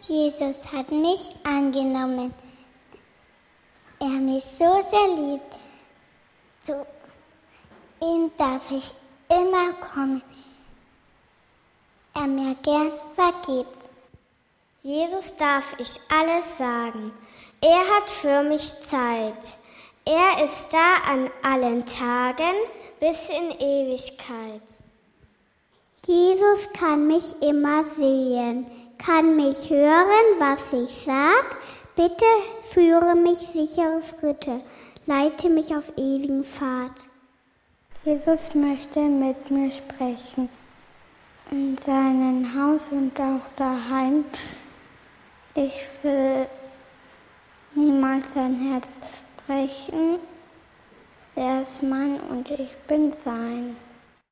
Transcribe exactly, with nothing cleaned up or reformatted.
Jesus hat mich angenommen. Er mich so sehr liebt. Zu ihm darf ich immer kommen. Er mir gern vergibt. Jesus darf ich alles sagen. Er hat für mich Zeit. Er ist da an allen Tagen bis in Ewigkeit. Jesus kann mich immer sehen, kann mich hören, was ich sag. Bitte führe mich sichere Schritte, leite mich auf ewigen Pfad. Jesus möchte mit mir sprechen, in seinem Haus und auch daheim. Ich will niemals sein Herz brechen. Er ist mein und ich bin sein.